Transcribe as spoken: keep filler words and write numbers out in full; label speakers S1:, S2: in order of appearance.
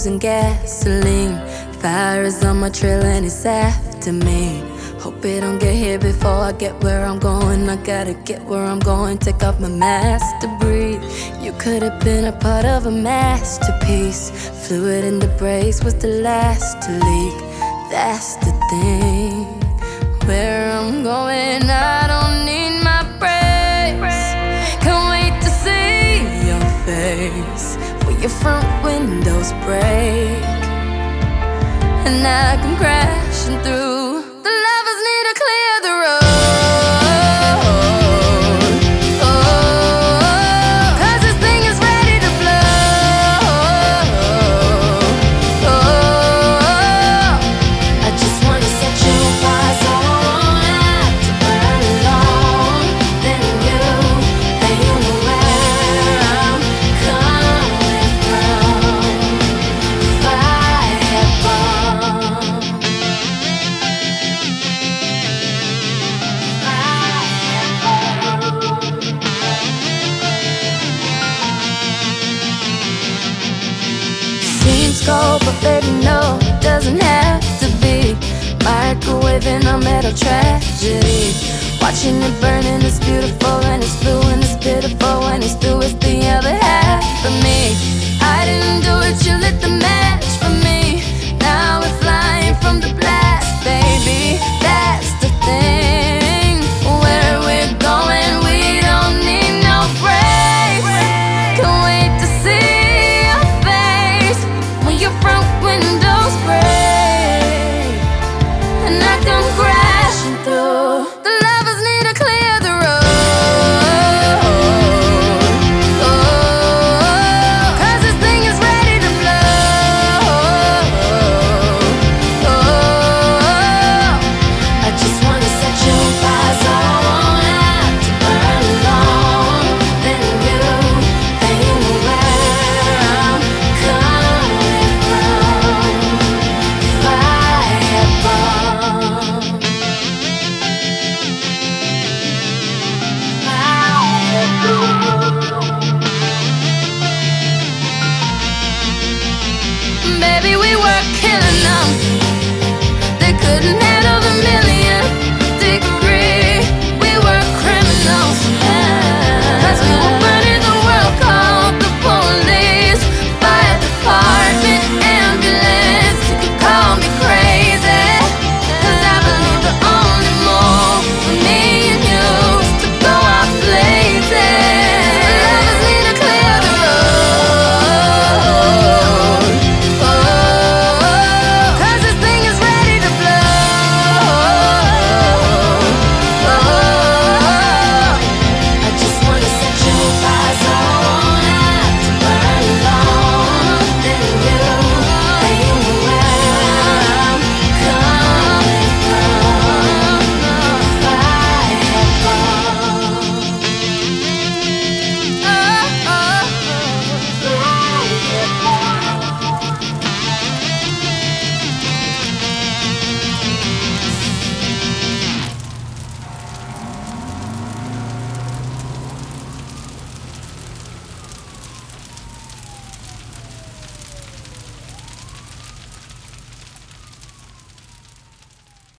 S1: losing gasoline. Fire is on my trail and it's after me. Hope it don't get here before I get where I'm going. I gotta get where I'm going, take off my mask to breathe. You could have been a part of a masterpiece. Fluid in the brakes was the last to leak. That's the thing. Where I'm going, I don't need my brakes. Can't wait to see your face when your front windows break and I come crashing through. The lovers need to clear the road, oh, 'cause this thing is ready to blow, oh, I just wanna set you apart so I won't have to burn alone. Then you, then you know where I'm coming from. Firebomb. Seems cold, but baby, no, it doesn't have to be. Microwaving a metal tragedy. Watching it burning, it's beautiful and it's blue and it's pitiful when it's through. It's the other half of me. I didn't do it, you lit the match